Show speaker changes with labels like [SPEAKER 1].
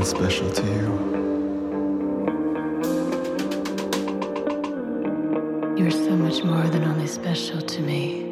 [SPEAKER 1] special to you?
[SPEAKER 2] You're so much more than only special to me.